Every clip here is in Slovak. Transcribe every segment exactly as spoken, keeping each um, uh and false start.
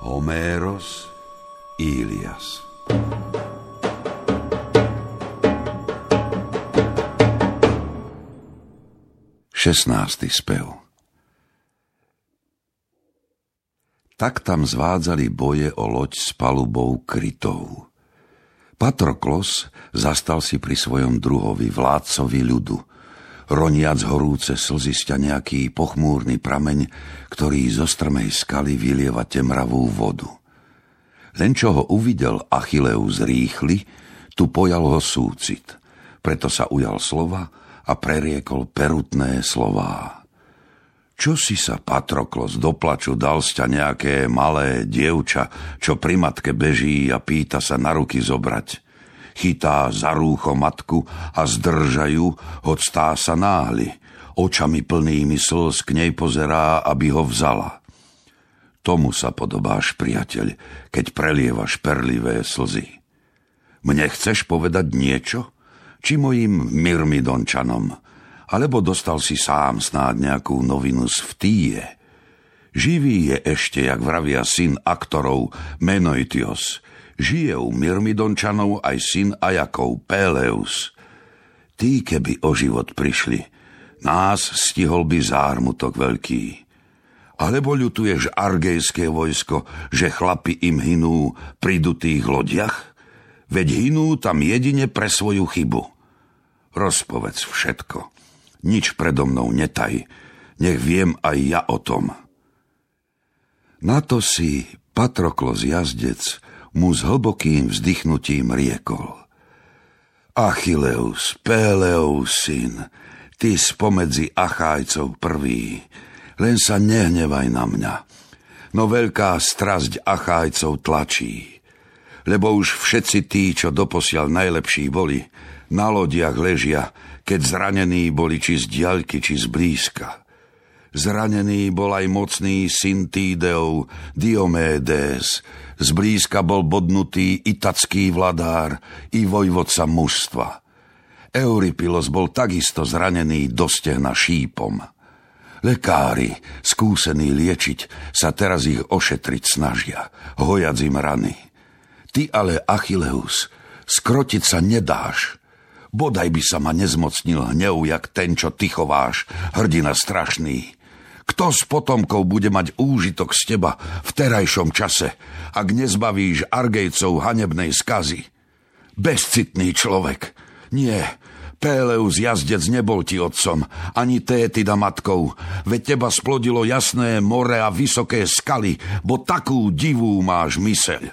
Homéros Ilias. šestnásty spev. Tak tam zvádzali boje o loď s palubou krytou. Patroklos zastal si pri svojom druhovi, vládcovi ľudu, roniac horúce slzy sťa nejaký pochmúrny prameň, ktorý zo strmej skaly vylieva temravú vodu. Len čo ho uvidel Achilleus rýchly, tu pojal ho súcit. Preto sa ujal slova a preriekol perutné slová. Čo si sa, Patroklos, do plaču dal sťa nejaké malé dievča, čo pri matke beží a pýta sa na ruky zobrať? Chytá za rúcho matku a zdržajú, hoď tá sa náhli. Očami plnými slz k nej pozerá, aby ho vzala. Tomu sa podobáš, priateľ, keď prelievaš perlivé slzy. Mne chceš povedať niečo? Či mojim Myrmidončanom? Alebo dostal si sám snáď nejakú novinu z Vtíje? Živý je ešte, jak vravia syn Aktorov, Menoitios. Žije u Myrmidončanov aj syn Ajakov, Péleus. Tí, keby o život prišli, nás stihol by zármutok veľký. Alebo ľutuješ argejské vojsko, že chlapi im hynú pri dutých lodiach? Veď hynú tam jedine pre svoju chybu. Rozpovedz všetko. Nič predo mnou netaj. Nech viem aj ja o tom. Na to si Patroklos jazdec mu s hlbokým vzdychnutím riekol. Achilleus, Péleus syn, ty spomedzi Achájcov prvý, len sa nehnevaj na mňa, no veľká strasť Achájcov tlačí, lebo už všetci tí, čo doposiaľ najlepší boli, na lodiach ležia, keď zranení boli či z diaľky, či z blízka. Zranený bol aj mocný syn Týdeov, Diomédes, zblízka bol bodnutý itacký vladár i vojvodca mužstva. Eurypilos bol takisto zranený do stehna šípom. Lekári, skúsení liečiť, sa teraz ich ošetriť snažia, hojac im rany. Ty ale, Achilleus, skrotiť sa nedáš. Bodaj by sa ma nezmocnil hnev, jak ten, čo ty chováš, hrdina strašný. Kto z potomkov bude mať úžitok z teba v terajšom čase, ak nezbavíš Argejcov hanebnej skazy? Bezcitný človek. Nie, Péleus jazdec nebol ti otcom, ani Tétida matkou, veď teba splodilo jasné more a vysoké skaly, bo takú divú máš myseľ.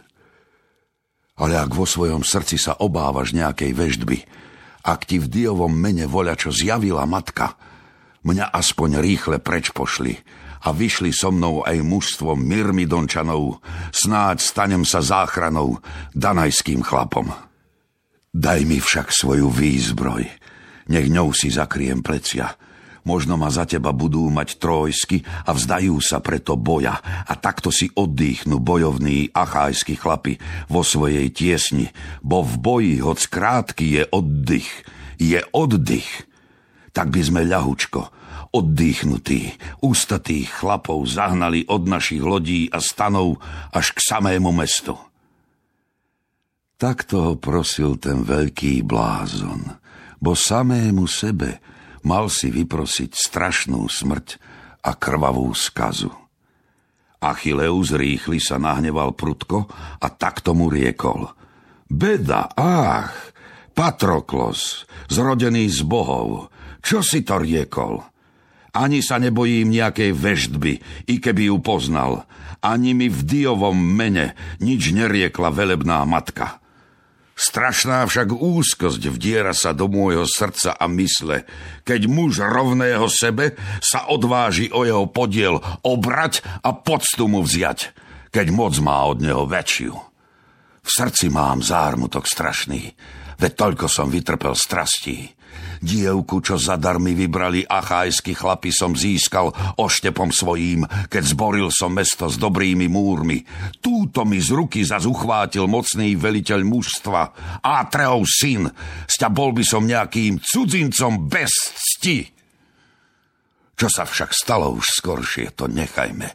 Ale ak vo svojom srdci sa obávaš nejakej veštby, ak ti v Diovom mene voľa čo zjavila matka, mňa aspoň rýchle preč pošli a vyšli so mnou aj mužstvo Myrmidončanov, snáď stanem sa záchranou danajským chlapom. Daj mi však svoju výzbroj, nech ňou si zakriem plecia. Možno ma za teba budú mať Trójsky a vzdajú sa preto boja a takto si oddychnú bojovní achájskí chlapi vo svojej tiesni, bo v boji hoc krátky je oddych, je oddych. Tak by sme ľahučko, oddychnutí, ústatých chlapov zahnali od našich lodí a stanov až k samému mestu. Takto ho prosil ten veľký blázon, bo samému sebe mal si vyprosiť strašnú smrť a krvavú skazu. Achilleus rýchly sa nahneval prudko a tak tomu riekol. Beda, ach, Patroklos, zrodený z bohov, čo si to riekol? Ani sa nebojím nejakej veštby, i keby ju poznal. Ani mi v Diovom mene nič neriekla velebná matka. Strašná však úzkosť vdiera sa do môjho srdca a mysle, keď muž rovného sebe sa odváži o jeho podiel obrať a poctu mu vziať, keď moc má od neho väčšiu. V srdci mám zármutok strašný, veď toľko som vytrpel strastí. Dievku, čo zadarmi vybrali achájsky chlapi, som získal oštepom svojím, keď zboril som mesto s dobrými múrmi. Túto mi z ruky zas uchvátil mocný veliteľ mužstva, Átreov syn. Sťa bol by som nejakým cudzincom bez cti. Čo sa však stalo už skoršie, to nechajme.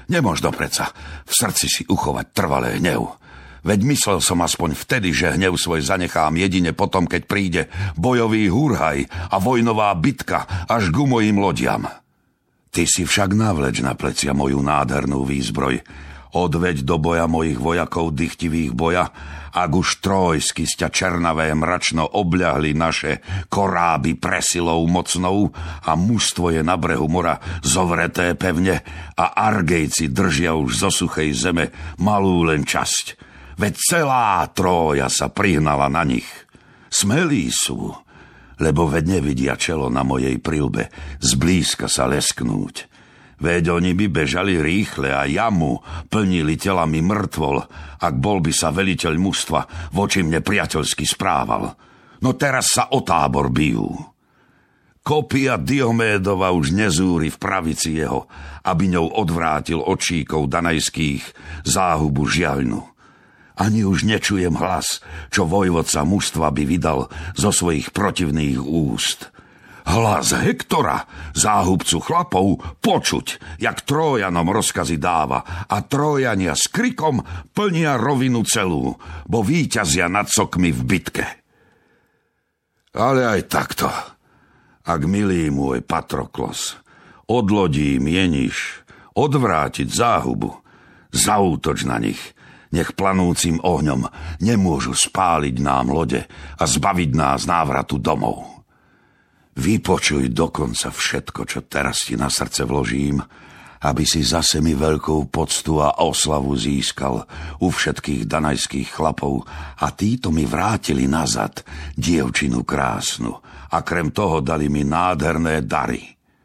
Nemožno preca v srdci si uchovať trvalé hnev. Veď myslel som aspoň vtedy, že hnev svoj zanechám jedine potom, keď príde bojový húrhaj a vojnová bitka až ku mojim lodiam. Ty si však navleč na plecia moju nádhernú výzbroj. Odveď do boja mojich vojakov dychtivých boja, ak už trojsky sťa černavé mračno obľahli naše koráby presilou mocnou a mužstvo je na brehu mora zovreté pevne a Argejci držia už zo suchej zeme malú len časť. Veď celá Trója sa prihnala na nich. Smelí sú, lebo veď nevidia čelo na mojej prilbe zblízka sa lesknúť. Veď oni by bežali rýchle a jamu plnili telami mŕtvol, ak bol by sa veliteľ mužstva voči mne priateľsky správal. No teraz sa o tábor bijú. Kopia Diomédova už nezúri v pravici jeho, aby ňou odvrátil očíkov danajských záhubu žiaľnu. Ani už nečujem hlas, čo vojvodca mužstva by vydal zo svojich protivných úst. Hlas Hektora, záhubcu chlapov, počuť, jak Trójanom rozkazy dáva a Trójania s krikom plnia rovinu celú, bo víťazia nad sokmi v bitke. Ale aj takto, ak milý môj Patroklos, od lodí mieníš odvrátiť záhubu, zaútoč na nich, nech planúcim ohňom nemôžu spáliť nám lode a zbaviť nás návratu domov. Vypočuj dokonca všetko, čo teraz ti na srdce vložím, aby si zase mi veľkou poctu a oslavu získal u všetkých danajských chlapov a títo mi vrátili nazad dievčinu krásnu a krem toho dali mi nádherné dary.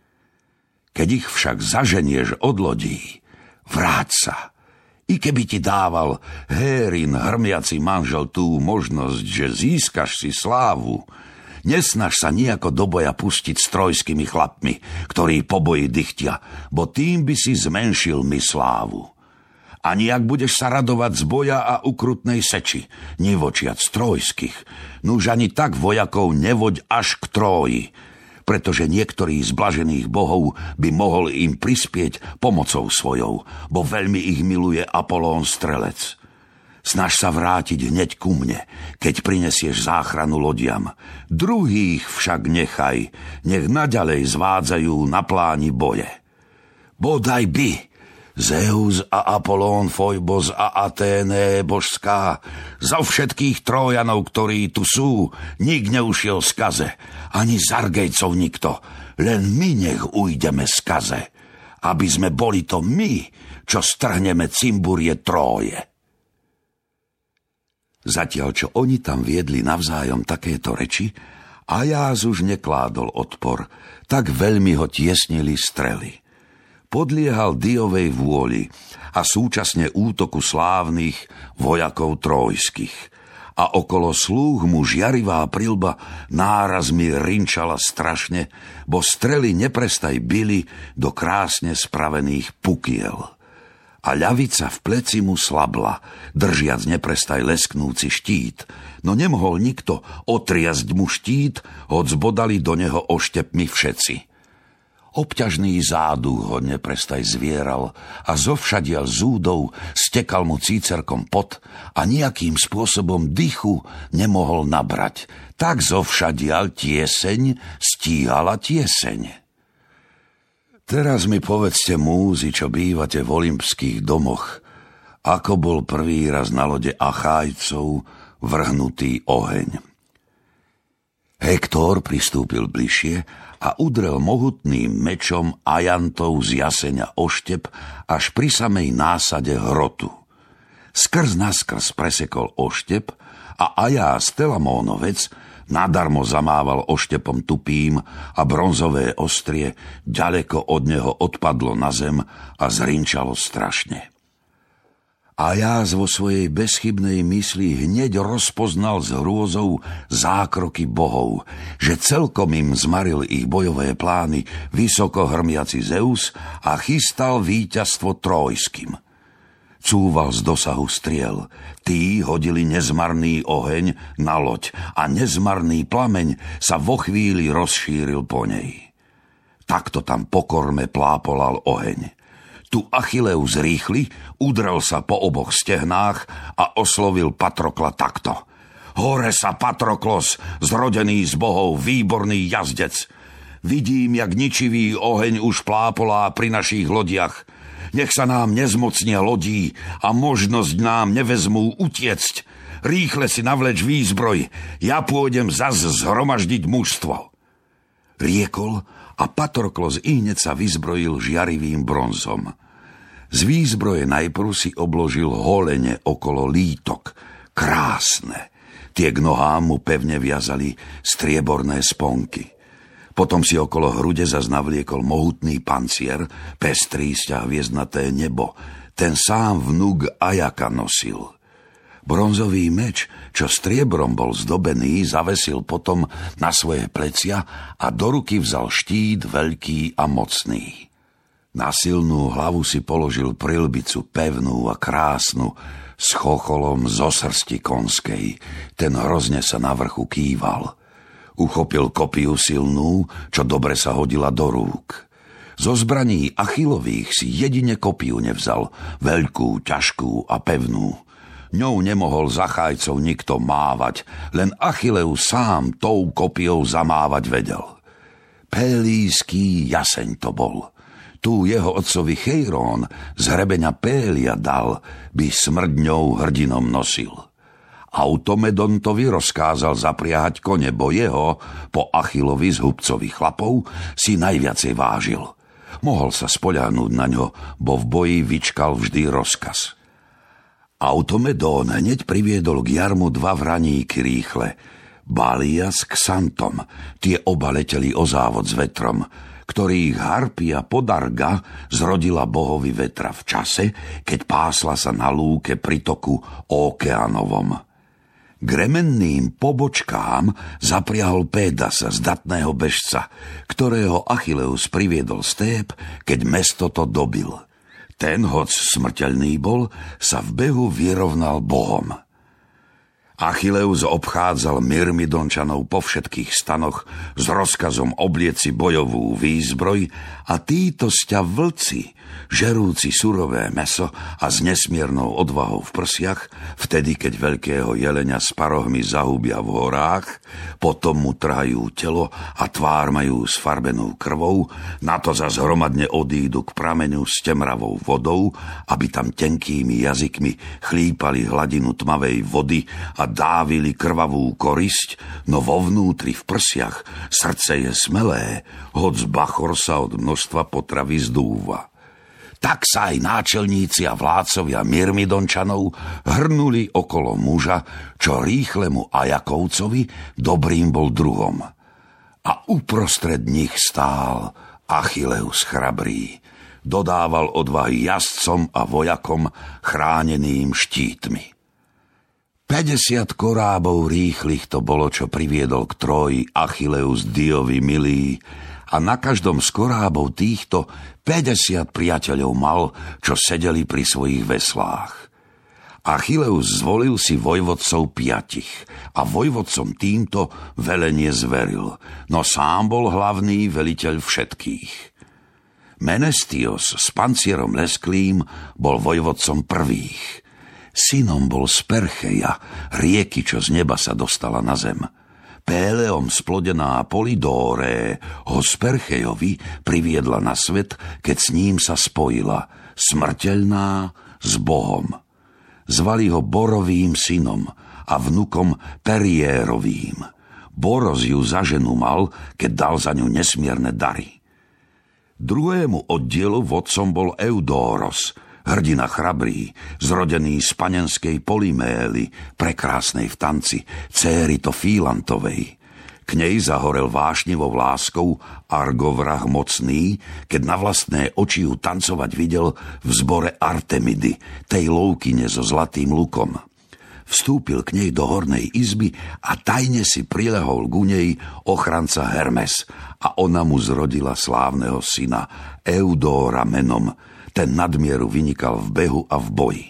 Keď ich však zaženieš od lodí, vráť sa. I keby ti dával Hérin hrmiaci manžel tú možnosť, že získaš si slávu, nesnaž sa nejako do boja pustiť s trojskými chlapmi, ktorí po boji dychtia, bo tým by si zmenšil mi slávu. Ani ak budeš sa radovať z boja a ukrutnej seči, nevočiac trojských, nuž ani tak vojakov nevoď až k Tróji, pretože niektorý z blažených bohov by mohol im prispieť pomocou svojou, bo veľmi ich miluje Apolón strelec. Snaž sa vrátiť hneď ku mne, keď prinesieš záchranu lodiam. Druhých však nechaj, nech naďalej zvádzajú na pláni boje. Bodaj by Zeus a Apolón, Fojbos a Aténe božská, za všetkých Trójanov, ktorí tu sú, nik neušiel skaze, ani z Argejcov nikto, len my nech ujdeme skaze, aby sme boli to my, čo strhneme cimburie Tróje. Zatiaľ, čo oni tam viedli navzájom takéto reči, Ajáz už nekládol odpor, tak veľmi ho tiesnili strely. Podliehal Diovej vôli a súčasne útoku slávnych vojakov trójskych. A okolo slúh mu žiarivá prilba nárazmi rinčala strašne, bo strely neprestaj bili do krásne spravených pukiel. A ľavica v pleci mu slabla, držiac neprestaj lesknúci štít, no nemohol nikto otriasť mu štít, hoď zbodali do neho oštepmi všetci. Obťažný záduch ho neprestaj zvieral a zovšadiaľ zúdov stekal mu cícerkom pot a nejakým spôsobom dychu nemohol nabrať. Tak zovšadiaľ tieseň stíhala tieseň. Teraz mi povedzte, múzy, čo bývate v olympských domoch, ako bol prvý raz na lode Achájcov vrhnutý oheň. Hektor pristúpil bližšie a udrel mohutným mečom ajantov z jaseňa oštep až pri samej násade hrotu. Skrz naskrz presekol oštep a Ajáz Telamónovec nadarmo zamával oštepom tupým a bronzové ostrie ďaleko od neho odpadlo na zem a zrinčalo strašne. Ajáz vo svojej bezchybnej mysli hneď rozpoznal s hrôzou zákroky bohov, že celkom im zmaril ich bojové plány vysoko hrmiaci Zeus a chystal víťazstvo trójskym. Cúval z dosahu striel, tí hodili nezmarný oheň na loď a nezmarný plameň sa vo chvíli rozšíril po nej. Takto tam pokorme plápolal oheň. Tu Achilleus rýchli, udrel sa po oboch stehnách a oslovil Patrokla takto. Hore sa, Patroklos, zrodený z bohov, výborný jazdec. Vidím, jak ničivý oheň už plápolá pri našich lodiach. Nech sa nám nezmocnia lodí a možnosť nám nevezmú utiecť. Rýchle si navleč výzbroj, ja pôjdem zas zhromaždiť mužstvo. Riekol a Patroklos ihneď sa vyzbrojil žiarivým bronzom. Z výzbroje najprv si obložil holene okolo lítok, krásne. Tie k nohám mu pevne viazali strieborné sponky. Potom si okolo hrude zas navliekol mohutný pancier, pestrý sťah hviezdnaté nebo. Ten sám vnuk Ajaka nosil. Bronzový meč, čo striebrom bol zdobený, zavesil potom na svoje plecia a do ruky vzal štít veľký a mocný. Na silnú hlavu si položil prilbicu pevnú a krásnu, s chocholom zo srsti konskej. Ten hrozne sa na vrchu kýval. Uchopil kopiu silnú, čo dobre sa hodila do rúk. Zo zbraní Achillových si jedine kopiu nevzal, veľkú, ťažkú a pevnú. Ňou nemohol zachájcov nikto mávať, len Achilleus sám tou kopiou zamávať vedel. Pélíský jaseň to bol. Tu jeho otcovi Chejrón z hrebeňa Pélia dal, by smrdňou hrdinom nosil. Automedontovi rozkázal zapriahať kone, bo jeho, po Achillovi z hubcovi chlapov, si najviacej vážil. Mohol sa spoľahnúť na ňo, bo v boji vyčkal vždy rozkaz. Automedón hneď priviedol k jarmu dva vraníky rýchle, Balia s Ksantom, tie oba leteli o závod s vetrom, ktorých Harpia Podarga zrodila bohovi vetra v čase, keď pásla sa na lúke pri toku Okeanovom. K remenným pobočkám zapriahol Pédasa, zdatného bežca, ktorého Achilleus priviedol z Tép, keď mesto to dobil. Ten, hoc smrteľný bol, sa v behu vyrovnal bohom. Achilleus obchádzal Myrmidončanov po všetkých stanoch s rozkazom oblieci bojovú výzbroj a títo sťa vlci, žerúci surové mäso a s nesmiernou odvahou v prsiach, vtedy, keď veľkého jelenia s parohmi zahubia v horách, potom mu trhajú telo a tvár majú sfarbenú krvou, na to zas hromadne odídu k prameňu s temravou vodou, aby tam tenkými jazykmi chlípali hladinu tmavej vody a dávili krvavú korisť, no vo vnútri v prsiach srdce je smelé, hoc bachor sa od množstva potravy zdúva. Tak sa aj náčelníci a vládcovia Myrmidončanov hrnuli okolo muža, čo rýchlemu Ajakovcovi dobrým bol druhom. A uprostred nich stál Achilleus chrabrý. Dodával odvahy jazdcom a vojakom chráneným štítmi. päťdesiat korábov rýchlych to bolo, čo priviedol k Tróji Achilleus Diovi milý, a na každom z korábov týchto päťdesiat priateľov mal, čo sedeli pri svojich veslách. Achilleus zvolil si vojvodcov piatich a vojvodcom týmto velenie zveril, no sám bol hlavný veliteľ všetkých. Menestios s pancierom lesklým bol vojvodcom prvých. Synom bol Spercheja, rieky, čo z neba sa dostala na zem. Péleom splodená Polydóre ho Sperchejovi priviedla na svet, keď s ním sa spojila, smrteľná s Bohom. Zvali ho Borovým synom a vnukom Periérovým. Boros ju za ženu mal, keď dal za ňu nesmierne dary. Druhému oddielu vodcom bol Eudóros, hrdina chrabrý, zrodený z panenskej Polymély, prekrásnej v tanci, céry to Fílantovej. K nej zahorel vášnivou láskou Argovrah mocný, keď na vlastné oči ju tancovať videl v zbore Artemidy, tej loukyne so zlatým lukom. Vstúpil k nej do hornej izby a tajne si prilehol ku nej ochranca Hermes a ona mu zrodila slávneho syna Eudóra menom. Ten nadmieru vynikal v behu a v boji.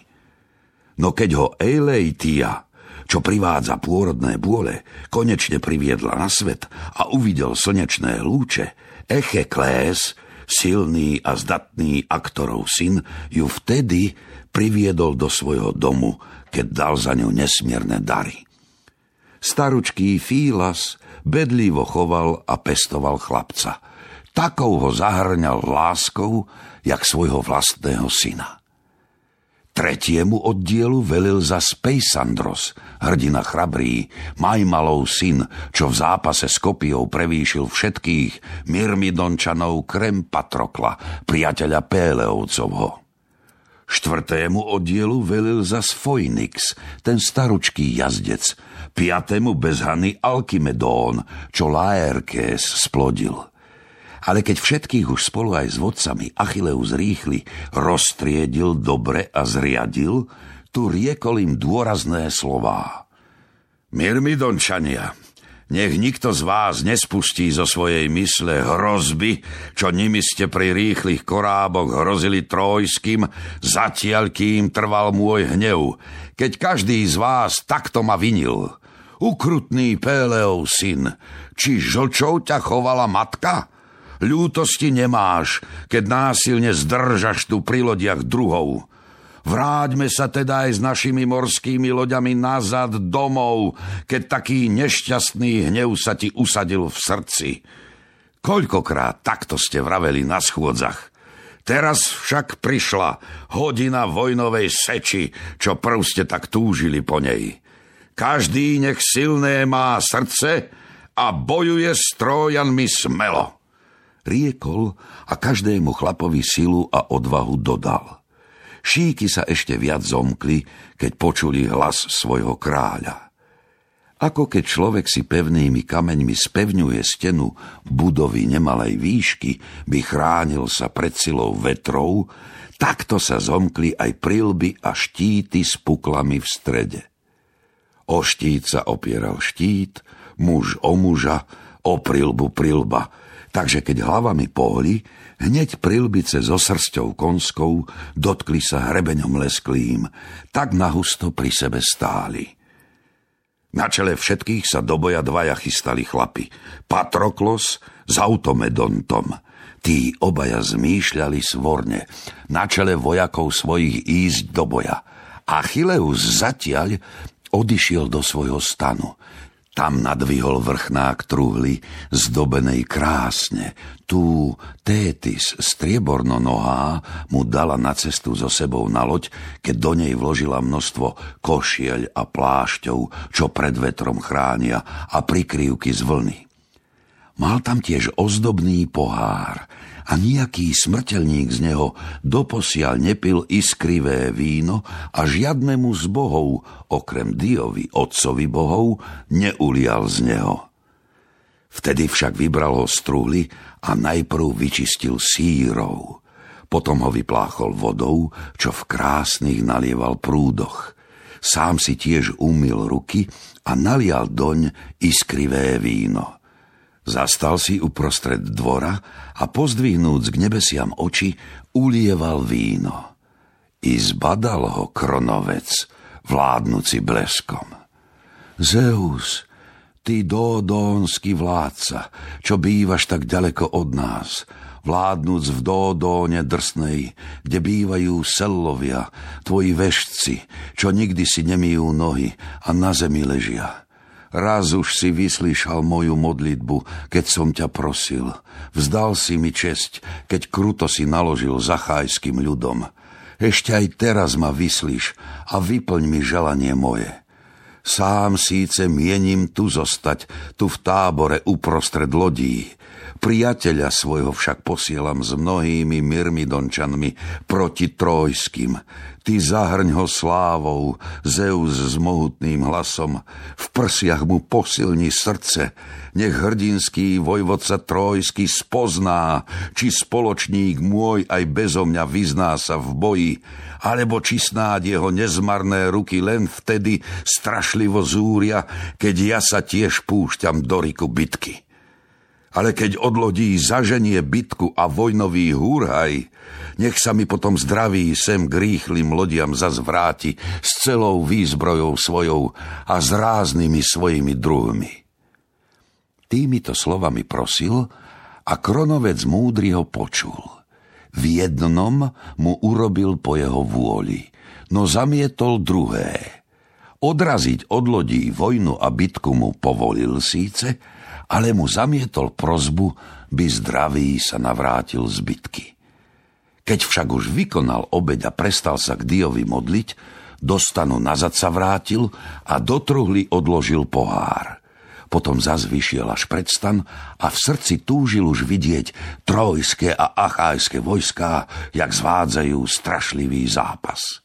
No keď ho Eileitia, čo privádza pôrodné bôle, konečne priviedla na svet a uvidel slnečné lúče, Echeklés Silný a zdatný aktorov syn ju vtedy priviedol do svojho domu, keď dal za ňu nesmierne dary. Staručký Fílas bedlivo choval a pestoval chlapca. Takou ho zahrňal láskou, jak svojho vlastného syna. Tretiemu oddielu velil zas Peisandros, hrdina chrabrý, Majmalov syn, čo v zápase s Kopiou prevýšil všetkých Myrmidončanov krem Patrokla, priateľa Péleovcovho. Štvrtému oddielu velil zas Foinix, ten staručký jazdec, piatému bezhany Alkimedón, čo Laerkés splodil. Ale keď všetkých už spolu aj s vodcami Achilleus rýchly roztriedil dobre a zriadil, tu riekol im dôrazné slová. Myrmidončania, nech nikto z vás nespustí zo svojej mysle hrozby, čo nimi ste pri rýchlych koráboch hrozili Trójským, zatiaľ kým trval môj hnev, keď každý z vás takto ma vinil. Ukrutný Péleov syn, či žlčou ťa chovala matka? Ľútosti nemáš, keď násilne zdržaš tu pri lodiach druhov. Vráťme sa teda aj s našimi morskými loďami nazad domov, keď taký nešťastný hnev sa ti usadil v srdci. Koľkokrát takto ste vraveli na schôdzach. Teraz však prišla hodina vojnovej seči, čo prv ste tak túžili po nej. Každý nech silné má srdce a bojuje s Trójanmi smelo. Riekol a každému chlapovi silu a odvahu dodal. Šíky sa ešte viac zomkli, keď počuli hlas svojho kráľa. Ako keď človek si pevnými kameňmi spevňuje stenu budovy nemalej výšky, by chránil sa pred silou vetrov, takto sa zomkli aj prilby a štíty s puklami v strede. O štít sa opieral štít, muž o muža, o prilbu prilba, takže keď hlavami pohli, hneď prilbice so srsťou konskou dotkli sa hrebeňom lesklým, tak nahusto pri sebe stáli. Na čele všetkých sa do boja dvaja chystali chlapi, Patroklos s Automedontom. Tí obaja zmýšľali svorne, na čele vojakov svojich ísť do boja. Achilleus zatiaľ odišiel do svojho stanu. Tam nadvihol vrchnák truhly, zdobenej krásne. Tu Tétis, striebornonohá, mu dala na cestu so sebou na loď, keď do nej vložila množstvo košieľ a plášťov, čo pred vetrom chránia, a prikrývky z vlny. Mal tam tiež ozdobný pohár a nejaký smrteľník z neho doposiaľ nepil iskrivé víno a žiadnemu z bohov, okrem Diovi, otcovi bohov, neulial z neho. Vtedy však vybral ho z truhly a najprv vyčistil sírov. Potom ho vypláchol vodou, čo v krásnych nalieval prúdoch. Sám si tiež umyl ruky a nalial doň iskrivé víno. Zastal si uprostred dvora a pozdvihnúc k nebesiam oči, ulieval víno. I zbadal ho Kronovec, vládnuci bleskom. Zeus, ty dódónsky vládca, čo bývaš tak ďaleko od nás, vládnuc v Dódóne drsnej, kde bývajú sellovia, tvoji vešci, čo nikdy si nemyjú nohy a na zemi ležia. Raz už si vyslýšal moju modlitbu, keď som ťa prosil. Vzdal si mi česť, keď kruto si naložil zachajským ľudom. Ešte aj teraz ma vyslíš a vyplň mi želanie moje. Sám síce mienim tu zostať, tu v tábore uprostred lodí. Priateľa svojho však posielam s mnohými Myrmidončanmi proti Trójským. Ty zahrň ho slávou, Zeus s mohutným hlasom, v prsiach mu posilni srdce, nech hrdinský vojvodca Trójsky spozná, či spoločník môj aj bezo mňa vyzná sa v boji, alebo či snáď jeho nezmarné ruky len vtedy strašlivo zúria, keď ja sa tiež púšťam do riku bitky. Ale keď od lodí zaženie bitku a vojnový húrhaj, nech sa mi potom zdravý sem k rýchlym lodiam zas vráti s celou výzbrojou svojou a s ráznými svojimi druhmi. Týmito slovami prosil A Kronovec múdry ho počul. V jednom mu urobil po jeho vôli, no zamietol druhé. Odraziť od lodí vojnu a bitku mu povolil síce, ale mu zamietol prosbu, by zdravý sa navrátil z bitky. Keď však už vykonal obeť a prestal sa k Diovi modliť, do stanu nazad sa vrátil a do truhly odložil pohár. Potom zas vyšiel až pred stan a v srdci túžil už vidieť trojské a achajské vojská, jak zvádzajú strašlivý zápas.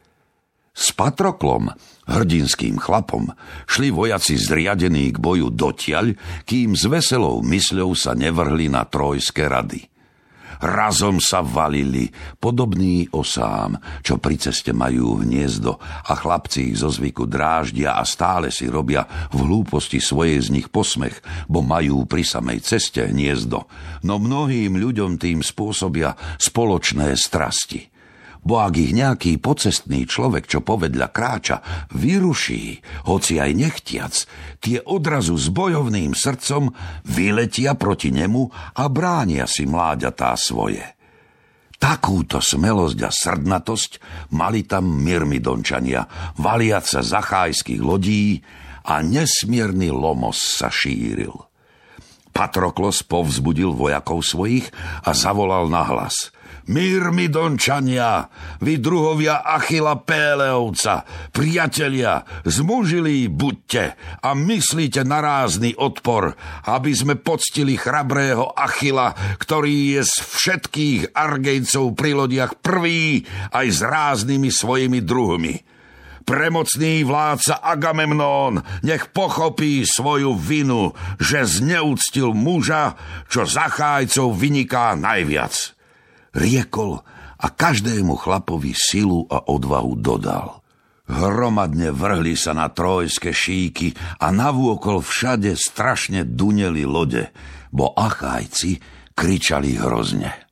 S Patroklom, hrdinským chlapom, šli vojaci zriadení k boju dotiaľ, kým s veselou mysľou sa nevrhli na trojské rady. Razom sa valili, podobní osám, čo pri ceste majú hniezdo a chlapci ich zo zvyku dráždia a stále si robia v hlúposti svojej z nich posmech, bo majú pri samej ceste hniezdo, no mnohým ľuďom tým spôsobia spoločné strasti. Bo ak ich nejaký pocestný človek, čo povedľa kráča, vyruší, hoci aj nechtiac, tie odrazu s bojovným srdcom vyletia proti nemu a bránia si mláďatá svoje. Takúto smelosť a srdnatosť mali tam Myrmidončania, valiac sa z achajských lodí, a nesmierny lomos sa šíril. Patroklos povzbudil vojakov svojich a zavolal nahlas: Myrmidončania, vy druhovia Achila Péleovca, priatelia, zmužilí buďte a myslíte na rázny odpor, aby sme poctili chrabrého Achila, ktorý je z všetkých Argejcov pri lodiach prvý aj s ráznými svojimi druhmi. Premocný vládca Agamemnón nech pochopí svoju vinu, že zneúctil muža, čo z Achájcov vyniká najviac. Riekol a každému chlapovi silu a odvahu dodal. Hromadne vrhli sa na trojské šíky a navôkol všade strašne duneli lode, bo Achájci kričali hrozne.